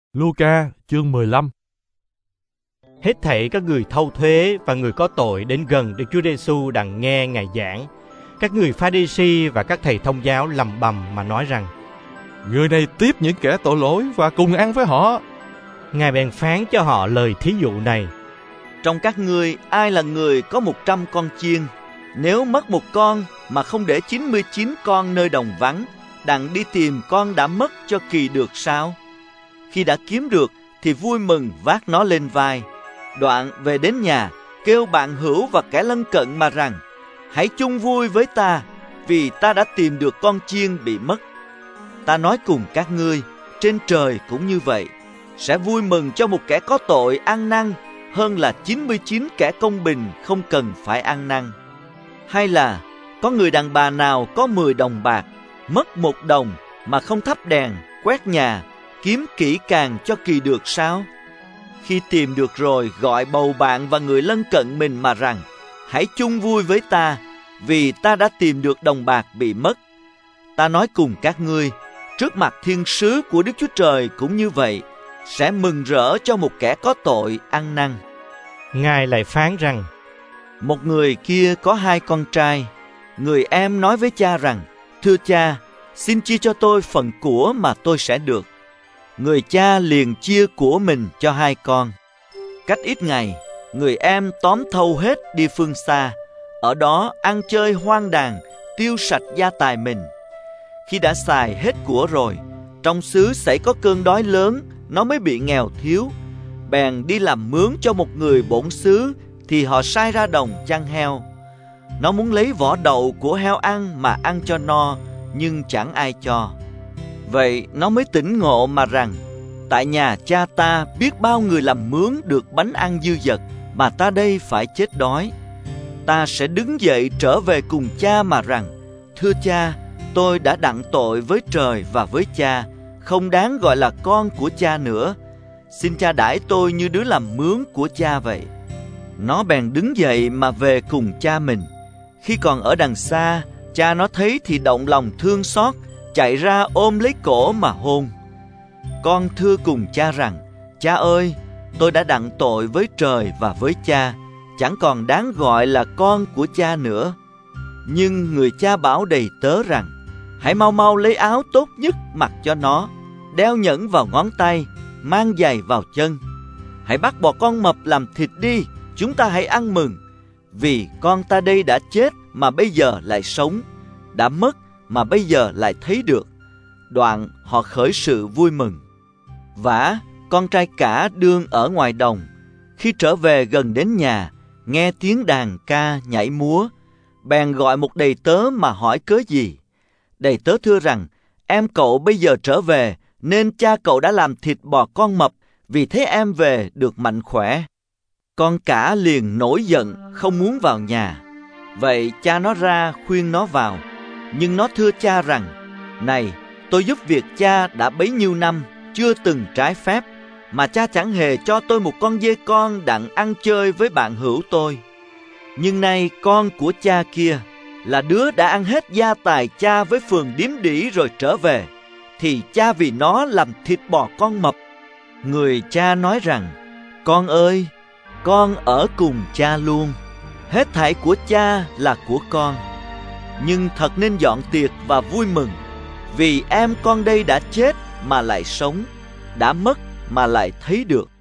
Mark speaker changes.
Speaker 1: Luca chương 15.
Speaker 2: Hết thảy các người thâu thuế và người có tội đến gần Đức Chúa Giêsu đặng nghe Ngài giảng. Các người Pha-ri-si và các thầy thông giáo lầm bầm mà nói rằng:
Speaker 1: Người này tiếp những kẻ tội lỗi và cùng ăn với họ.
Speaker 2: Ngài bèn phán cho họ lời thí dụ này:
Speaker 3: Trong các ngươi ai là người có 100 con chiên, nếu mất một con mà không để 99 con nơi đồng vắng, đặng đi tìm con đã mất cho kỳ được sao? Khi đã kiếm được thì vui mừng vác nó lên vai, đoạn về đến nhà kêu bạn hữu và kẻ lân cận mà rằng: Hãy chung vui với ta, vì ta đã tìm được con chiên bị mất. Ta nói cùng các ngươi, trên trời cũng như vậy, sẽ vui mừng cho một kẻ có tội ăn năn hơn là 99 kẻ công bình không cần phải ăn năn. Hay là có người đàn bà nào có 10 đồng bạc, mất 1 đồng mà không thắp đèn, quét nhà, kiếm kỹ càng cho kỳ được sao? Khi tìm được rồi, gọi bầu bạn và người lân cận mình mà rằng: Hãy chung vui với ta, vì ta đã tìm được đồng bạc bị mất. Ta nói cùng các ngươi, trước mặt thiên sứ của Đức Chúa Trời cũng như vậy, sẽ mừng rỡ cho một kẻ có tội ăn năn.
Speaker 2: Ngài lại phán rằng:
Speaker 3: Một người kia có 2 con trai. Người em nói với cha rằng: Thưa cha, xin chia cho tôi phần của mà tôi sẽ được. Người cha liền chia của mình cho 2 con. Cách ít ngày, người em tóm thâu hết đi phương xa, ở đó ăn chơi hoang đàn, tiêu sạch gia tài mình. Khi đã xài hết của rồi, trong xứ xảy có cơn đói lớn, nó mới bị nghèo thiếu. Bèn đi làm mướn cho một người bổn xứ, thì họ sai ra đồng chăn heo. Nó muốn lấy vỏ đậu của heo ăn mà ăn cho no, nhưng chẳng ai cho. Vậy nó mới tỉnh ngộ mà rằng: Tại nhà cha ta biết bao người làm mướn được bánh ăn dư dật, mà ta đây phải chết đói. Ta sẽ đứng dậy trở về cùng cha mà rằng: Thưa cha, tôi đã đặng tội với trời và với cha, không đáng gọi là con của cha nữa. Xin cha đãi tôi như đứa làm mướn của cha vậy. Nó bèn đứng dậy mà về cùng cha mình. Khi còn ở đằng xa, cha nó thấy thì động lòng thương xót, chạy ra ôm lấy cổ mà hôn. Con thưa cùng cha rằng: Cha ơi, tôi đã đặng tội với trời và với cha, chẳng còn đáng gọi là con của cha nữa. Nhưng người cha bảo đầy tớ rằng: Hãy mau mau lấy áo tốt nhất mặc cho nó, đeo nhẫn vào ngón tay, mang giày vào chân. Hãy bắt bò con mập làm thịt đi, chúng ta hãy ăn mừng. Vì con ta đây đã chết mà bây giờ lại sống, đã mất mà bây giờ lại thấy được. Đoạn họ khởi sự vui mừng. Vả, con trai cả đương ở ngoài đồng. Khi trở về gần đến nhà, nghe tiếng đàn ca nhảy múa, bèn gọi một đầy tớ mà hỏi cớ gì. Đầy tớ thưa rằng: Em cậu bây giờ trở về, nên cha cậu đã làm thịt bò con mập, vì thấy em về được mạnh khỏe. Con cả liền nổi giận, không muốn vào nhà. Vậy cha nó ra khuyên nó vào. Nhưng nó thưa cha rằng: Này, tôi giúp việc cha đã bấy nhiêu năm, chưa từng trái phép, mà cha chẳng hề cho tôi một con dê con đặng ăn chơi với bạn hữu tôi. Nhưng nay con của cha kia là đứa đã ăn hết gia tài cha với phường điếm đỉ rồi trở về, thì cha vì nó làm thịt bò con mập. Người cha nói rằng: Con ơi, con ở cùng cha luôn, hết thảy của cha là của con. Nhưng thật nên dọn tiệc và vui mừng, vì em con đây đã chết mà lại sống, đã mất mà lại thấy được.